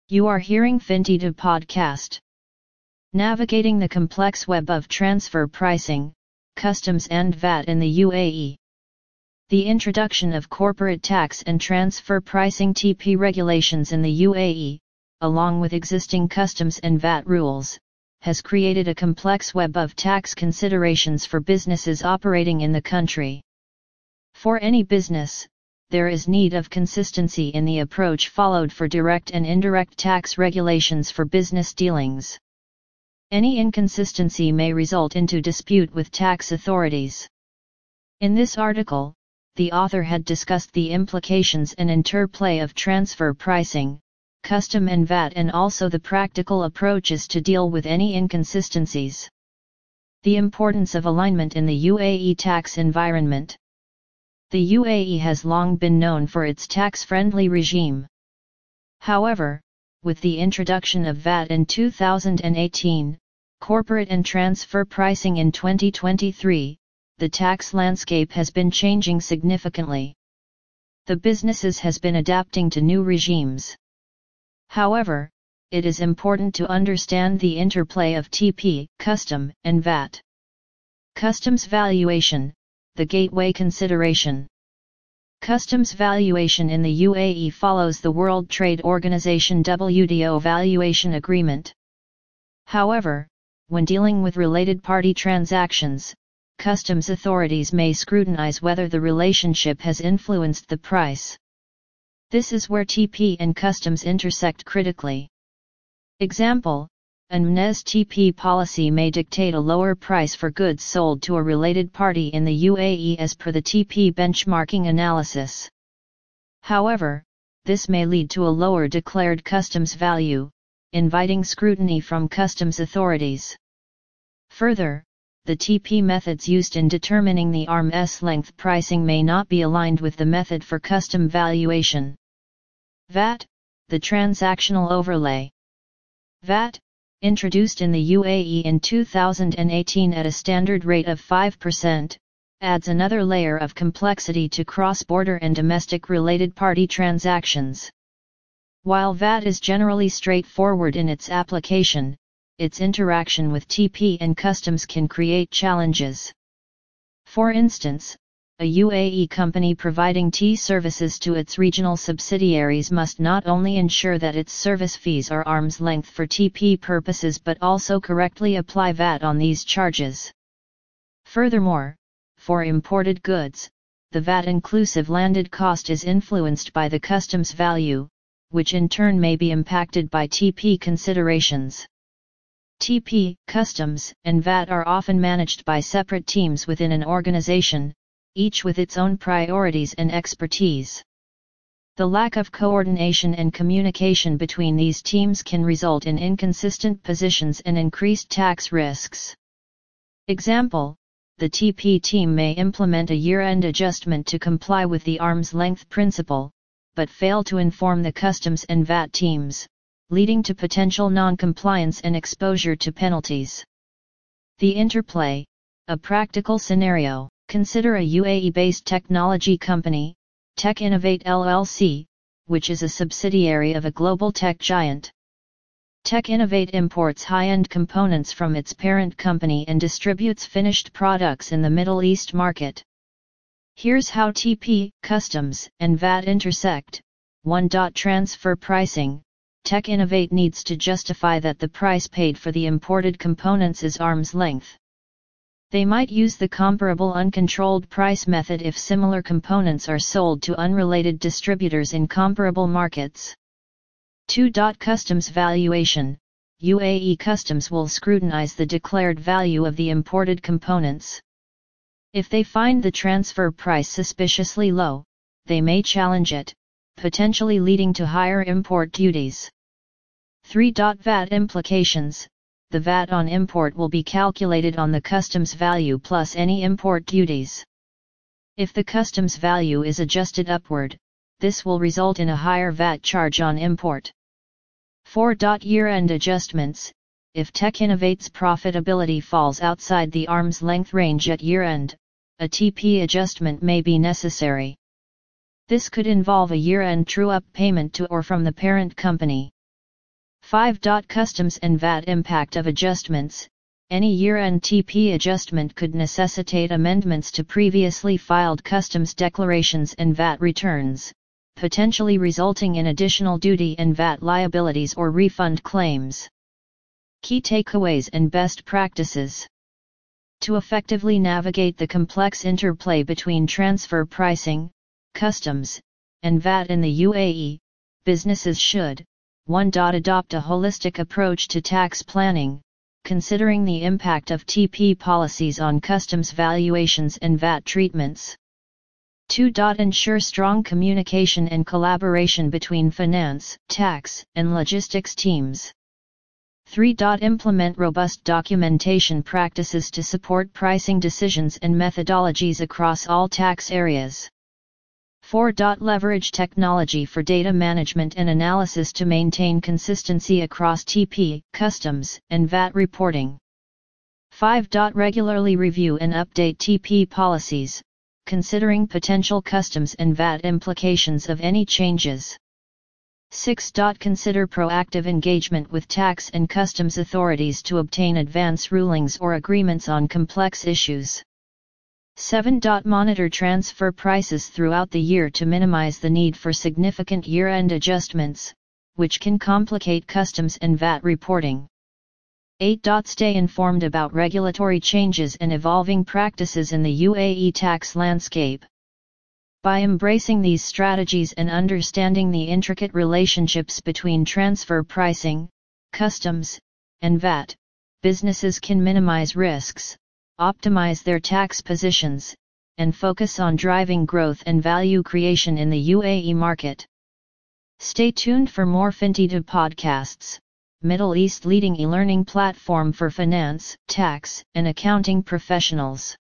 You are hearing Fintida podcast. Navigating the complex web of transfer pricing, customs and VAT in the UAE. The introduction of corporate tax and transfer pricing (TP) regulations in the UAE, along with existing customs and VAT rules, has created a complex web of tax considerations for businesses operating in the country. For any business, there is need of consistency in the approach followed for direct and indirect tax regulations for business dealings. Any inconsistency may result into dispute with tax authorities. In this article, the author had discussed the implications and interplay of transfer pricing, custom and VAT, and also the practical approaches to deal with any inconsistencies. The importance of alignment in the UAE tax environment. The UAE has long been known for its tax-friendly regime. However, with the introduction of VAT in 2018, corporate and transfer pricing in 2023, the tax landscape has been changing significantly. The businesses has been adapting to new regimes. However, it is important to understand the interplay of TP, custom, and VAT. Customs valuation, the gateway consideration. Customs valuation in the UAE follows the World Trade Organization WTO valuation agreement. However, when dealing with related party transactions, customs authorities may scrutinize whether the relationship has influenced the price. This is where TP and customs intersect critically. Example: an MNES TP policy may dictate a lower price for goods sold to a related party in the UAE as per the TP benchmarking analysis. However, this may lead to a lower declared customs value, inviting scrutiny from customs authorities. Further, the TP methods used in determining the arm's length pricing may not be aligned with the method for custom valuation. VAT, the transactional overlay. VAT, introduced in the UAE in 2018 at a standard rate of 5%, adds another layer of complexity to cross-border and domestic related party transactions. While VAT is generally straightforward in its application, its interaction with TP and customs can create challenges. For instance, a UAE company providing tea services to its regional subsidiaries must not only ensure that its service fees are arm's length for TP purposes but also correctly apply VAT on these charges. Furthermore, for imported goods, the VAT-inclusive landed cost is influenced by the customs value, which in turn may be impacted by TP considerations. TP, customs, and VAT are often managed by separate teams within an organization, each with its own priorities and expertise. The lack of coordination and communication between these teams can result in inconsistent positions and increased tax risks. Example: the TP team may implement a year-end adjustment to comply with the arm's length principle, but fail to inform the customs and VAT teams, leading to potential non-compliance and exposure to penalties. The interplay, a practical scenario. Consider a UAE-based technology company, Tech Innovate LLC, which is a subsidiary of a global tech giant. Tech Innovate imports high-end components from its parent company and distributes finished products in the Middle East market. Here's how TP, customs, and VAT intersect. 1. Transfer pricing. Tech Innovate needs to justify that the price paid for the imported components is arm's length. They might use the comparable uncontrolled price method if similar components are sold to unrelated distributors in comparable markets. 2. Customs valuation. UAE customs will scrutinize the declared value of the imported components. If they find the transfer price suspiciously low, they may challenge it, potentially leading to higher import duties. 3. VAT implications. The VAT on import will be calculated on the customs value plus any import duties. If the customs value is adjusted upward, this will result in a higher VAT charge on import. 4. Year-end adjustments. If Tech Innovate's profitability falls outside the arm's length range at year-end, a TP adjustment may be necessary. This could involve a year-end true-up payment to or from the parent company. 5. Customs and VAT impact of adjustments. Any year-end TP adjustment could necessitate amendments to previously filed customs declarations and VAT returns, potentially resulting in additional duty and VAT liabilities or refund claims. Key takeaways and best practices. To effectively navigate the complex interplay between transfer pricing, customs, and VAT in the UAE, businesses should 1. Adopt a holistic approach to tax planning, considering the impact of TP policies on customs valuations and VAT treatments. 2. Ensure strong communication and collaboration between finance, tax, and logistics teams. 3. Implement robust documentation practices to support pricing decisions and methodologies across all tax areas. 4. Leverage technology for data management and analysis to maintain consistency across TP, customs, and VAT reporting. 5. Regularly review and update TP policies, considering potential customs and VAT implications of any changes. 6. Consider proactive engagement with tax and customs authorities to obtain advance rulings or agreements on complex issues. 7. Monitor transfer prices throughout the year to minimize the need for significant year-end adjustments, which can complicate customs and VAT reporting. 8. Stay informed about regulatory changes and evolving practices in the UAE tax landscape. By embracing these strategies and understanding the intricate relationships between transfer pricing, customs, and VAT, businesses can minimize risks, optimize their tax positions, and focus on driving growth and value creation in the UAE market. Stay tuned for more FinTD podcasts, Middle East leading e-learning platform for finance, tax, and accounting professionals.